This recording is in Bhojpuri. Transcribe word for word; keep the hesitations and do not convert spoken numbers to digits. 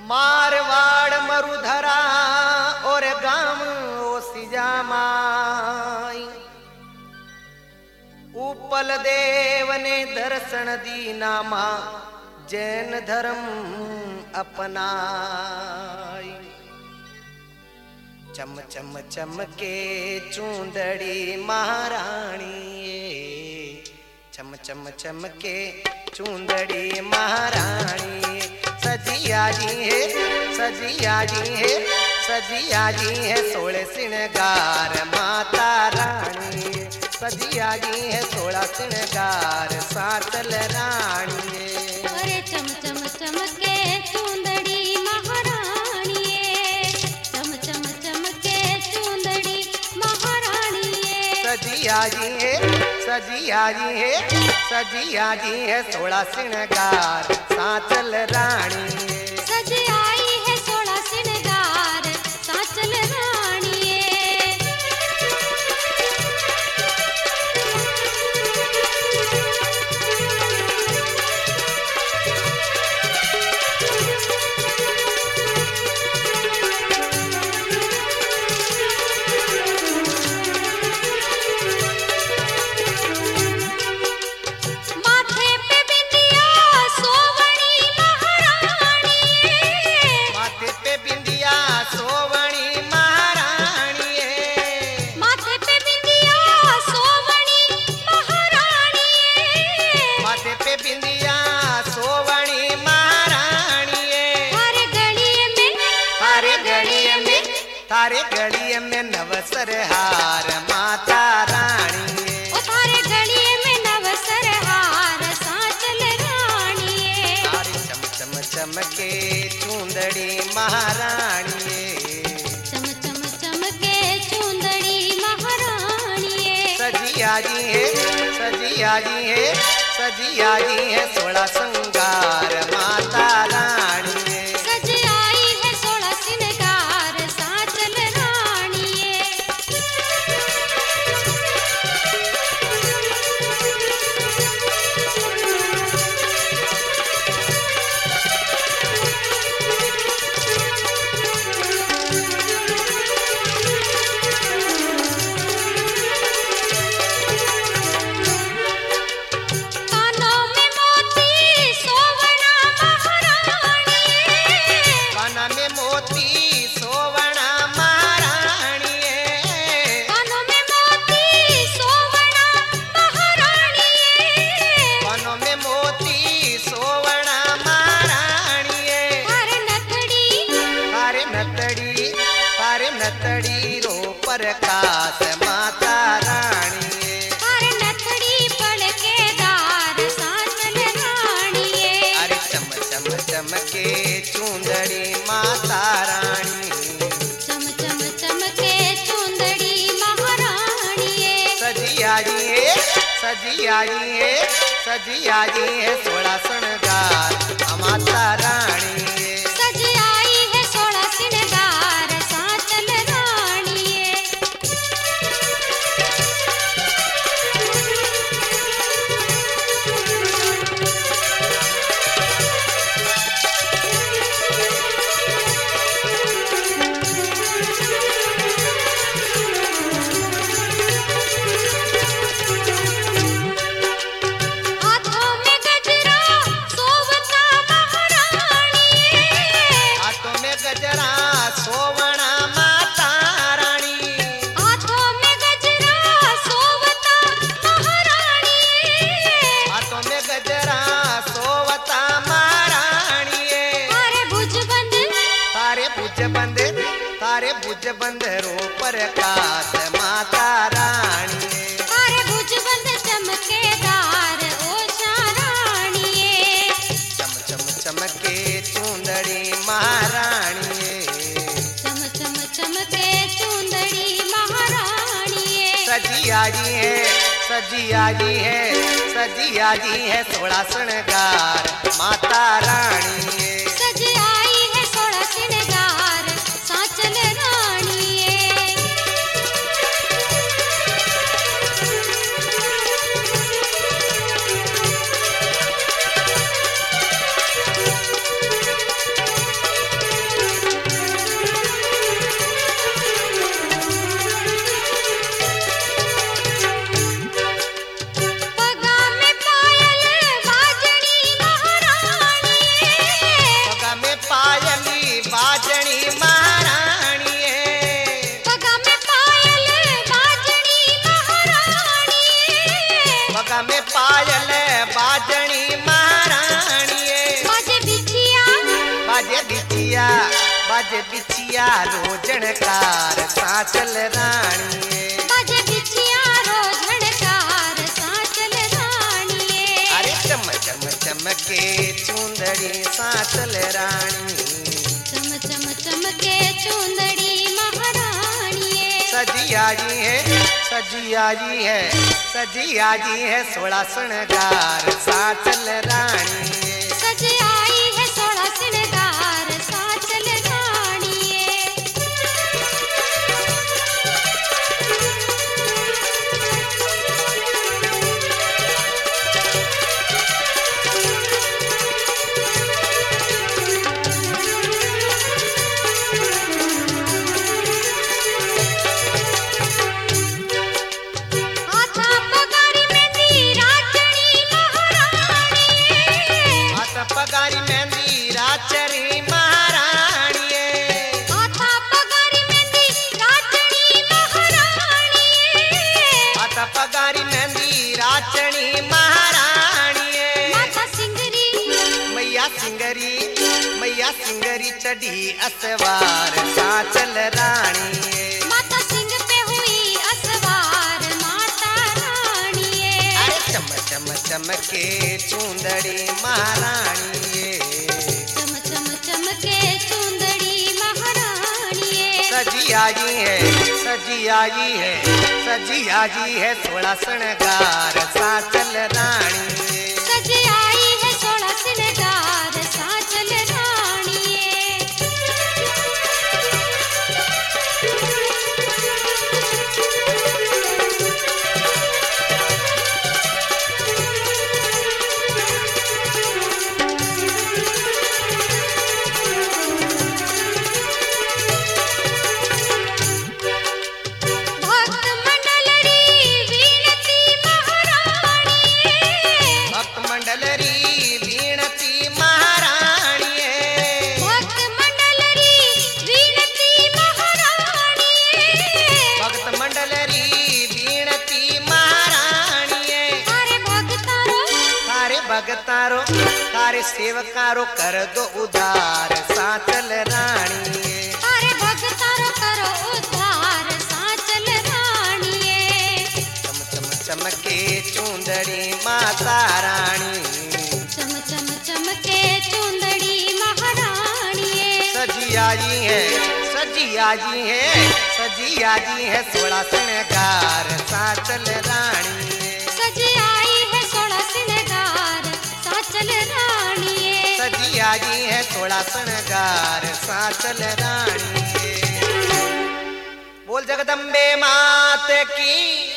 मारवाड़ मरुधरा और गाम ओसिजा माई उपल देव ने दर्शन दीना मां जैन धर्म अपनाई। चम चम चमके चूंदड़ी महारानी चम चम चमके चूंदड़ी महारानी सजिया जी है सजिया जी है सजिया जी है सोलह श्रृंगार माता रानी सजिया जी है सोलह श्रृंगार सातल रानी। अरे चम चम चमके चूंदड़ी महारानी चम चम चमके चूंदड़ी महारानी सजिया जी है सजिया जी है सजिया जी है सोलह श्रृंगार साचल रानी सज आई है सोलह श्रृंगार साचल रानी। माथे पे बिंदिया सोवणी महारानी माथे पे बिंदिया सोवणी महारानी माथे पे बिंदिया सोवणी महारानी माथे पे बिंदिया सोवणी महारानी थारे गलिये में तारे गलिये में तारे गलिये में नवसर हार माता रानी ओ थारे गलिये में नवसर हार साचल रानी तारी चम चम चमके चूंदड़ी महारानी चम चम चमके चूंदड़ी महारानी सजिया जी है सजिया जी है सजिया जी है सोलह श्रृंगार माता रानी सज आई है सोलह श्रृंगार साचल रानी। कानों में मोती सोवना महारानी काना में मोती सोवना महारानी कानों में मोती सोवना महारानी कानों में मोती सोवना महारानी थारे नथड़ी तारे नतड़ी तारे नतड़ी रो प्रकाश माता रानी थारे नथड़ी पड़के दार साचल रानी अरे चम चम चमके चूंदड़ी माता रानी चम चम चमके चूंदड़ी महारानी सजिया जी है सजिया जी है सजिया जी है सोलह श्रृंगार माता रानी सज आई है सोलह श्रृंगार साचल रानी। हाथों में गजरा सोवता महारानी हाथों में गजरा सोवना माता रानी हाथों में गजरा सोवता महारानी हाथों में गजरा सोवता महारानी थारे भुजबंद तारे भुज बंद तारे भुज बंद रो प्रकाश माता रानी थारे भुजबंद चमकेदार ओषा रानी चम चम चमके चूंदड़ी महारानी चम चम चमके चूंदड़ी महारानी सजिया जी है सजिया जी है सजिया जी है सोलह श्रृंगार माता रानी सज आई है सोलह श्रृंगार साचल रानी। बाजे बिछिया रोजणकार सांचल रानी बाजे बिछिया रोजणकार सांचल रानी अरे चम चम चमके चुंदड़ी सांचल रानी चम चम चमके चुंदड़ी महारानी सजी आई है सजी आई है सजी आई है सोलह श्रृंगार सांचल रानी सज आई है सोलह श्रृंगार सांचल रानी हाथा पगारी मेहंदी राजनी महारानी हाथ पगारी मेहंदी राचरी महारानी हाथा पगारी मेहंदी राजनी महारानी हाथ पगारी मेहंदी राचनी महारानी माता सिंगरी मैया सिंगरी मैया सिंगरी चढ़ी असवार सांचल रानी माता सिंह पे हुई असवार माता रानी अरे चम चम चमके चुंदड़ी महारानी चम चम चमके चुंदड़ी महारानी सजी आई है सजी आई है सजी आई है सोलह श्रृंगार सांचल रानी सज आई है सोलह श्रृंगार सांचल रानी भक्त मंडलरी वीणती महारानी भक्त मंडलरी वीणती महारानी भक्त मंडलरी वीणती महारानी भक्त मंडलरी वीणती महारानी तारे भक्तारो तारे भगतारो तारे सेवकारो कर दो उदार सांचल रानी तारे भक्तारो करो उद्धार सांचल रानी चम चम चमके चुंदड़ी माता रानी चम चम चमके चुंदड़ी महारानी सजी आई है सजी आई है सजी आई है सोलह श्रृंगार सांचल रानी सज आई है सोलह श्रृंगार सांचल रानी सजी आई है सोलह श्रृंगार सांचल रानी बोल जगदम्बे मात की